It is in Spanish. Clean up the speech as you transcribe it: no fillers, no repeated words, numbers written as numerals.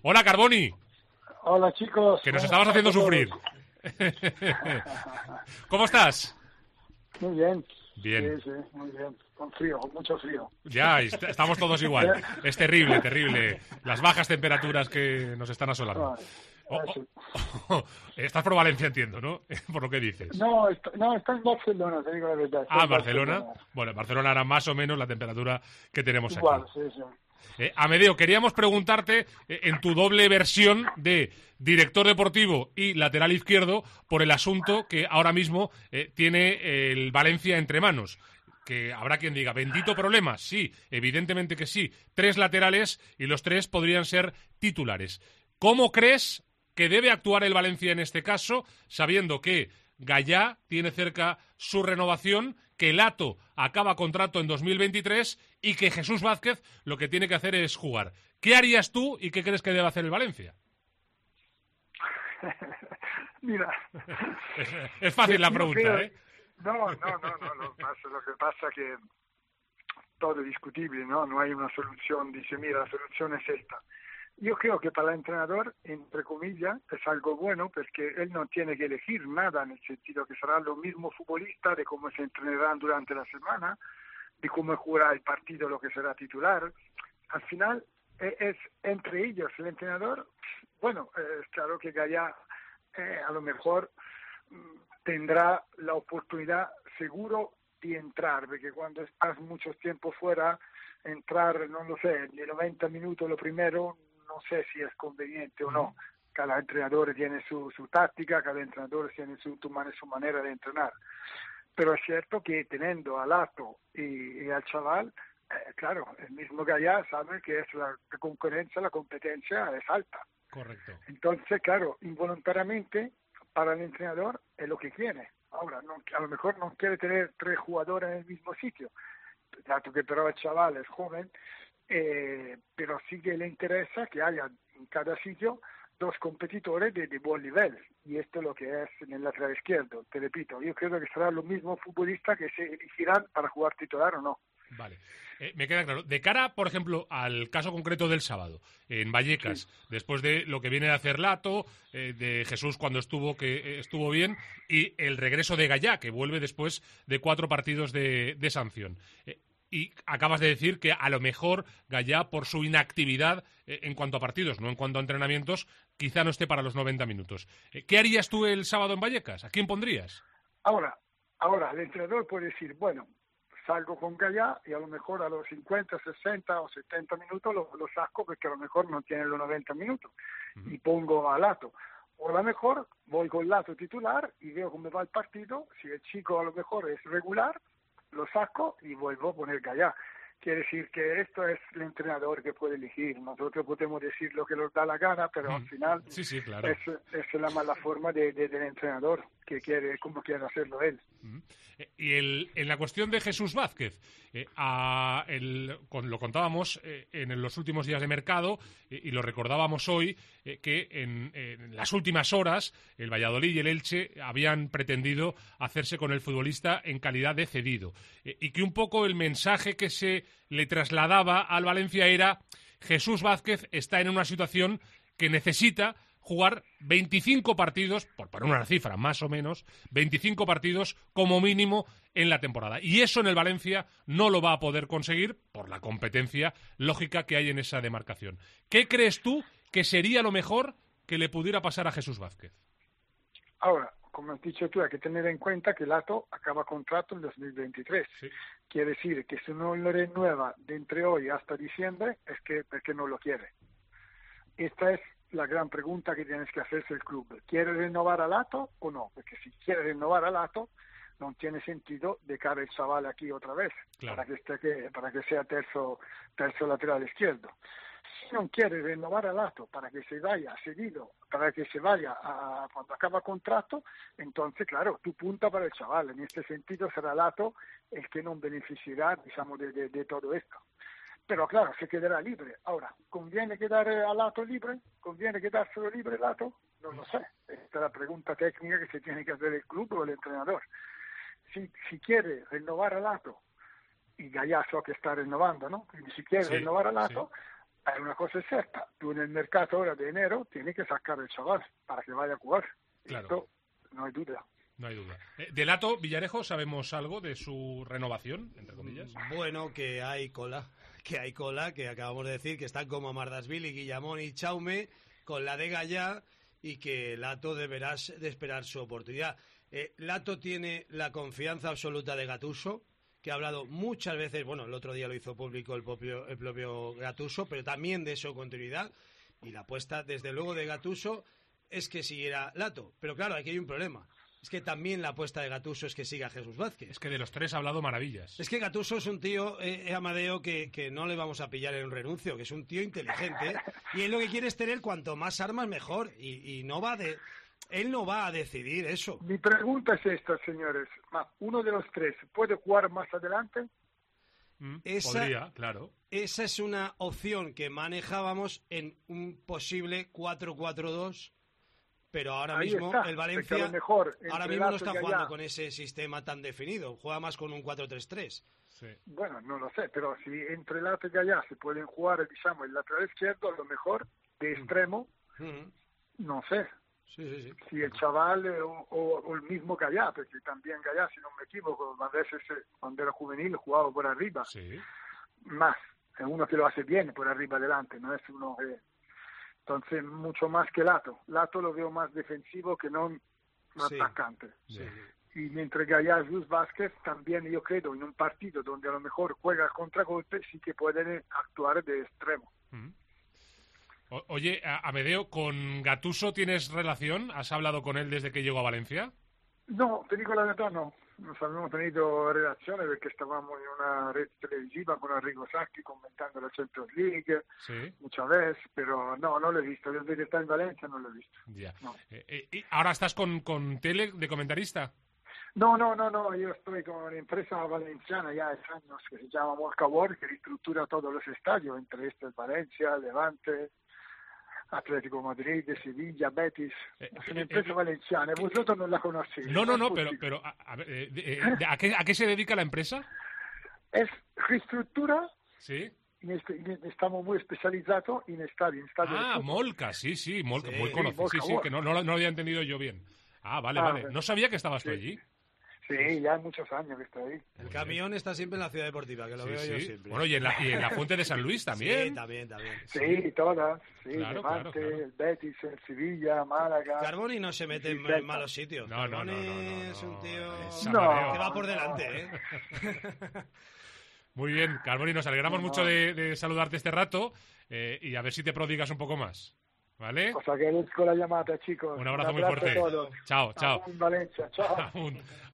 Hola, Carboni. Hola, chicos. Que nos estabas haciendo sufrir. ¿Cómo estás? Muy bien. Bien. Sí, muy bien. Con frío, con mucho frío. Ya, estamos todos igual. Es terrible, terrible. Las bajas temperaturas que nos están asolando. Estás por Valencia, entiendo, ¿no? Por lo que dices. No, está en Barcelona, te digo la verdad. Barcelona. Bueno, en Barcelona hará más o menos la temperatura que tenemos igual, aquí. sí. Amedeo, queríamos preguntarte en tu doble versión de director deportivo y lateral izquierdo por el asunto que ahora mismo tiene el Valencia entre manos. Que habrá quien diga, bendito problema. Sí, evidentemente que sí. 3 laterales y los 3 podrían ser titulares. ¿Cómo crees que debe actuar el Valencia en este caso, sabiendo que Gallá tiene cerca su renovación, que Lato acaba contrato en 2023 y que Jesús Vázquez lo que tiene que hacer es jugar? ¿Qué harías tú y qué crees que debe hacer el Valencia? Mira. Es fácil la pregunta, ¿eh? No. Lo que pasa es que todo es discutible, ¿no? No hay una solución. Dice, mira, la solución es esta. Yo creo que para el entrenador, entre comillas, es algo bueno porque él no tiene que elegir nada, en el sentido que será lo mismo futbolista, de cómo se entrenarán durante la semana, de cómo jugará el partido, lo que será titular. Al final es entre ellos el entrenador. Bueno, es claro que Gallá a lo mejor tendrá la oportunidad seguro de entrar, porque cuando estás mucho tiempo fuera, entrar, no lo sé, de 90 minutos lo primero, no sé si es conveniente o no. Cada entrenador tiene su táctica, cada entrenador tiene su manera de entrenar. Pero es cierto que teniendo a Lato y al chaval, claro, el mismo Gallá sabe que es la concurrencia, la competencia es alta. Correcto. Entonces, claro, involuntariamente para el entrenador es lo que quiere. Ahora, a lo mejor no quiere tener 3 jugadores en el mismo sitio, dato que pero el chaval es joven, pero sí que le interesa que haya en cada sitio 2 competidores de buen nivel, y esto es lo que es en el lateral izquierdo. Te repito, yo creo que será lo mismo futbolista que se elegirán para jugar titular o no. Vale. Me queda claro. De cara, por ejemplo, al caso concreto del sábado, en Vallecas, sí, después de lo que viene de hacer Lato, de Jesús cuando estuvo bien, y el regreso de Gallá, que vuelve después de 4 partidos de sanción. Y acabas de decir que a lo mejor Gallá, por su inactividad en cuanto a partidos, no en cuanto a entrenamientos, quizá no esté para los 90 minutos. ¿Qué harías tú el sábado en Vallecas? ¿A quién pondrías? Ahora, el entrenador puede decir, bueno, salgo con Gallá y a lo mejor a los 50, 60 o 70 minutos lo saco porque a lo mejor no tiene los 90 minutos y pongo a Lato. O a lo mejor voy con Lato titular y veo cómo va el partido. Si el chico a lo mejor es regular, lo saco y vuelvo a poner Gallá. Quiere decir que esto es el entrenador que puede elegir. Nosotros podemos decir lo que nos da la gana, pero al final sí, claro, es la mala forma del entrenador, que quiere, como quiere hacerlo él. Y en la cuestión de Jesús Vázquez, lo contábamos en los últimos días de mercado y lo recordábamos hoy, que en las últimas horas el Valladolid y el Elche habían pretendido hacerse con el futbolista en calidad de cedido, y que un poco el mensaje que se le trasladaba al Valencia era: Jesús Vázquez está en una situación que necesita jugar 25 partidos, por poner una cifra más o menos, 25 partidos como mínimo en la temporada. Y eso en el Valencia no lo va a poder conseguir por la competencia lógica que hay en esa demarcación. ¿Qué crees tú que sería lo mejor que le pudiera pasar a Jesús Vázquez? Ahora, como has dicho tú, hay que tener en cuenta que Lato acaba contrato en 2023. Sí. Quiere decir que si no lo renueva de entre hoy hasta diciembre, es que porque no lo quiere. Esta es la gran pregunta que tienes que hacerse el club. ¿Quiere renovar a Lato o no? Porque si quiere renovar a Lato, no tiene sentido dejar el chaval aquí otra vez, claro, para que sea terzo lateral izquierdo. Si no quiere renovar a Lato para que se vaya cedido, para que se vaya cuando acaba contrato, entonces, claro, tú punta para el chaval. En este sentido será Lato el que no beneficiará, digamos, de todo esto. Pero claro, se quedará libre. Ahora, ¿conviene quedar a Lato libre? ¿Conviene quedárselo libre Lato? No lo sé. Esta es la pregunta técnica que se tiene que hacer el club o el entrenador. Si quiere renovar a Lato, y Gallá que está renovando, ¿no? Y si quiere renovar a Lato, hay una cosa es cierta, tú en el mercado ahora de enero tienes que sacar el chaval para que vaya a jugar. Claro. Esto no hay duda. No hay duda. De Lato, Villarejo, ¿sabemos algo de su renovación, entre comillas? Bueno, que hay cola, que acabamos de decir, que están como Mardasvili, Guillamón y Chaume, con la de Gallá, y que Lato deberá de esperar su oportunidad. Lato tiene la confianza absoluta de Gattuso, que ha hablado muchas veces, bueno, el otro día lo hizo público el propio Gattuso, pero también de su continuidad, y la apuesta, desde luego, de Gattuso es que siguiera Lato. Pero claro, aquí hay un problema. Es que también la apuesta de Gattuso es que siga Jesús Vázquez. Es que de los tres ha hablado maravillas. Es que Gattuso es un tío, Amadeo, que no le vamos a pillar en un renuncio, que es un tío inteligente, y él lo que quiere es tener cuanto más armas mejor, y no va de... Él no va a decidir eso. Mi pregunta es esta, señores. ¿Uno de los tres puede jugar más adelante? Podría, claro. Esa es una opción que manejábamos en un posible 4-4-2, pero ahora Ahí mismo está, el Valencia ahora mismo no está jugando con ese sistema tan definido, juega más con un 4-3-3. Sí. Bueno, no lo sé, pero si entre Lato y Gallá se pueden jugar, digamos, el lateral izquierdo, a lo mejor de extremo, no sé. Sí. Si el chaval o el mismo Gallá, porque también Gallá, si no me equivoco, a veces cuando era juvenil jugaba por arriba. Sí. Más, es uno que lo hace bien por arriba adelante, no es uno que... Entonces, mucho más que Lato. Lato lo veo más defensivo que no atacante. Sí. Y mientras Gallá y Jesús Vázquez, también yo creo, en un partido donde a lo mejor juega contragolpe, sí que pueden actuar de extremo. Oye, Amedeo, ¿con Gattuso tienes relación? ¿Has hablado con él desde que llegó a Valencia? No, te digo la verdad, no. Nos habíamos tenido relaciones porque estábamos en una red televisiva con Arrigo Sacchi comentando la Champions League muchas veces, pero no lo he visto. Desde que está en Valencia no lo he visto. Ya. No. ¿Y ahora estás con Tele de comentarista? No, yo estoy con una empresa valenciana ya hace años que se llama Mosca World, que reestructura todos los estadios, entre estos Valencia, Levante, Atlético Madrid, Sevilla, Betis. Es una empresa valenciana. Vosotros no la conocéis. No, pero ¿a qué se dedica la empresa? Es reestructura. Sí. Estamos muy especializados en estadios. Molca, sí, Molca, Sí, muy conocido. Sí, que no lo había entendido yo bien. Vale. No sabía que estabas tú allí. Sí, ya hay muchos años que estoy ahí. El camión está siempre en la Ciudad Deportiva, que lo veo yo siempre. Bueno, y en la Fuente de San Luis también. Sí, también. Sí, todas. Sí, claro, Levante, claro. el Betis, el Sevilla, Málaga. Carboni no se mete en malos sitios. No. Es un tío que va por delante, ¿eh? Muy bien, Carboni, nos alegramos mucho de saludarte este rato y a ver si te prodigas un poco más. ¿Vale? Os agradezco la llamada, chicos. Un abrazo muy fuerte. A todos. Chao. Aún Valencia, chao.